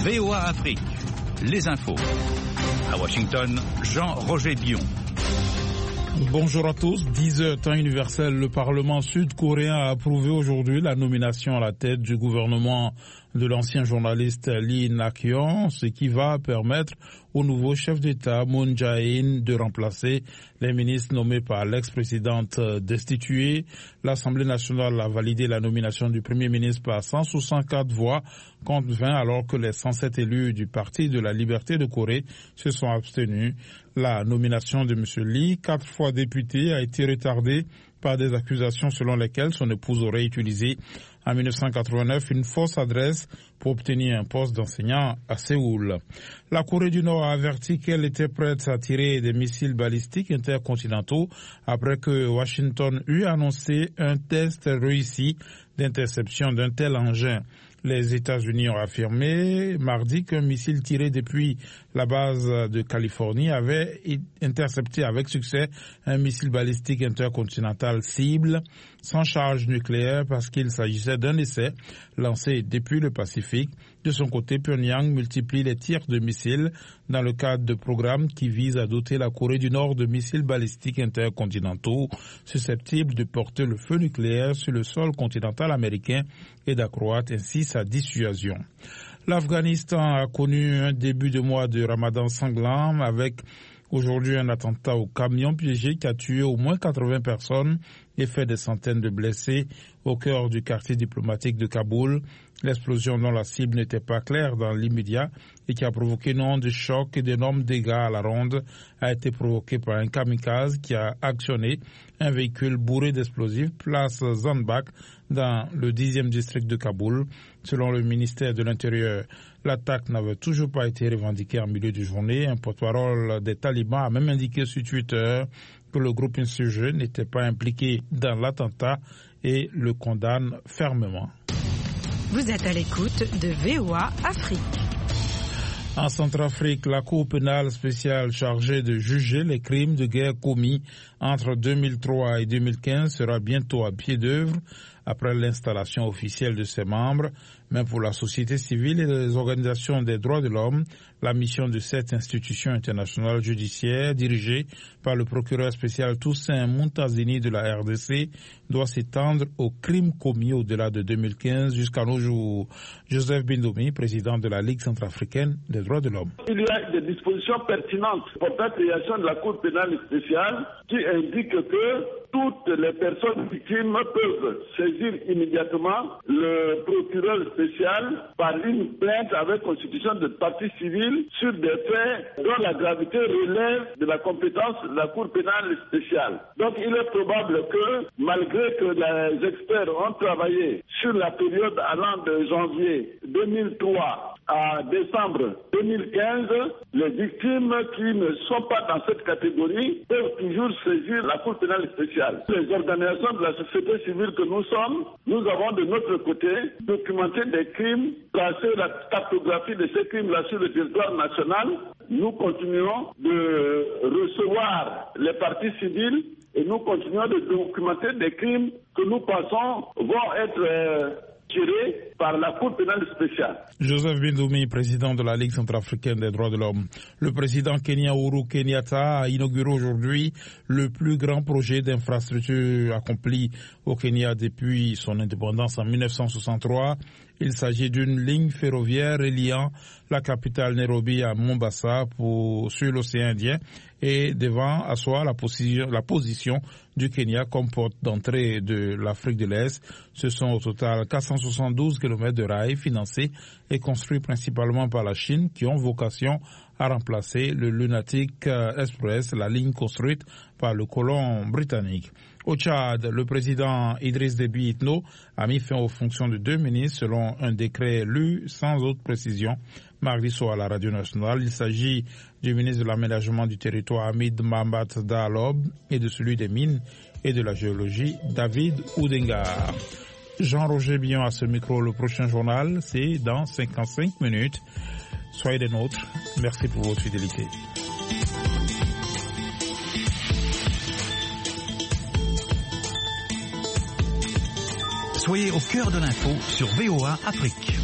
VOA Afrique, les infos. À Washington, Jean-Roger Bion. Bonjour à tous. 10h temps universel, le Parlement sud-coréen a approuvé aujourd'hui la nomination à la tête du gouvernement de l'ancien journaliste Lee Nak-yeon, ce qui va permettre au nouveau chef d'État Moon Jae-in de remplacer les ministres nommés par l'ex-présidente destituée. L'Assemblée nationale a validé la nomination du Premier ministre par 164 voix contre 20, alors que les 107 élus du Parti de la Liberté de Corée se sont abstenus. La nomination de M. Lee, 4 fois député, a été retardée par des accusations selon lesquelles son épouse aurait utilisé en 1989 une fausse adresse pour obtenir un poste d'enseignant à Séoul. La Corée du Nord a averti qu'elle était prête à tirer des missiles balistiques intercontinentaux après que Washington eut annoncé un test réussi d'interception d'un tel engin. Les États-Unis ont affirmé mardi qu'un missile tiré depuis la base de Californie avait intercepté avec succès un missile balistique intercontinental cible sans charge nucléaire parce qu'il s'agissait d'un essai lancé depuis le Pacifique. De son côté, Pyongyang multiplie les tirs de missiles dans le cadre de programmes qui visent à doter la Corée du Nord de missiles balistiques intercontinentaux susceptibles de porter le feu nucléaire sur le sol continental américain et d'accroître ainsi sa dissuasion. L'Afghanistan a connu un début de mois de Ramadan sanglant avec aujourd'hui un attentat au camion piégé qui a tué au moins 80 personnes et fait des centaines de blessés au cœur du quartier diplomatique de Kaboul. L'explosion dont la cible n'était pas claire dans l'immédiat et qui a provoqué une onde de choc et d'énormes dégâts à la ronde a été provoquée par un kamikaze qui a actionné un véhicule bourré d'explosifs place Zanbak dans le 10e district de Kaboul. Selon le ministère de l'Intérieur, l'attaque n'avait toujours pas été revendiquée en milieu de journée. Un porte-parole des talibans a même indiqué sur Twitter que le groupe insurgé n'était pas impliqué dans l'attentat et le condamne fermement. Vous êtes à l'écoute de VOA Afrique. En Centrafrique, la Cour pénale spéciale chargée de juger les crimes de guerre commis entre 2003 et 2015 sera bientôt à pied d'œuvre après l'installation officielle de ses membres. Mais pour la société civile et les organisations des droits de l'homme, la mission de cette institution internationale judiciaire dirigée par le procureur spécial Toussaint Montazini de la RDC doit s'étendre aux crimes commis au-delà de 2015 jusqu'à nos jours. Joseph Bindoumi, président de la Ligue centrafricaine des droits de l'homme. Il y a des dispositions pertinentes pour la création de la Cour pénale spéciale qui indiquent que toutes les personnes victimes peuvent saisir immédiatement le procureur spécial par une plainte avec constitution de partie civile sur des faits dont la gravité relève de la compétence de la Cour pénale spéciale. Donc il est probable que, malgré que les experts ont travaillé sur la période allant de janvier 2003 à décembre 2015, les victimes qui ne sont pas dans cette catégorie peuvent toujours saisir la Cour pénale spéciale. Les organisations de la société civile que nous sommes, nous avons de notre côté documenté des crimes, tracé la cartographie de ces crimes-là sur le territoire national. Nous continuons de recevoir les parties civiles et nous continuons de documenter des crimes que nous pensons vont être tiré par la Cour pénale spéciale. Joseph Bindoumi, président de la Ligue centrafricaine des droits de l'homme. Le président kenyan Uhuru Kenyatta a inauguré aujourd'hui le plus grand projet d'infrastructure accompli au Kenya depuis son indépendance en 1963. Il s'agit d'une ligne ferroviaire reliant la capitale Nairobi à Mombasa sur l'océan Indien et devant asseoir la position du Kenya comme porte d'entrée de l'Afrique de l'Est. Ce sont au total 472 km de rails financés et construits principalement par la Chine qui ont vocation à remplacer le Lunatic Express, la ligne construite par le colon britannique. Au Tchad, le président Idriss Déby Itno a mis fin aux fonctions de 2 ministres selon un décret lu sans autre précision mardi soir à la radio nationale. Il s'agit du ministre de l'aménagement du territoire Hamid Mahamat Dahalob et de celui des mines et de la géologie David Oudengar. Jean-Roger Bion à ce micro. Le prochain journal, c'est dans 55 minutes. Soyez des nôtres. Merci pour votre fidélité. Soyez au cœur de l'info sur VOA Afrique.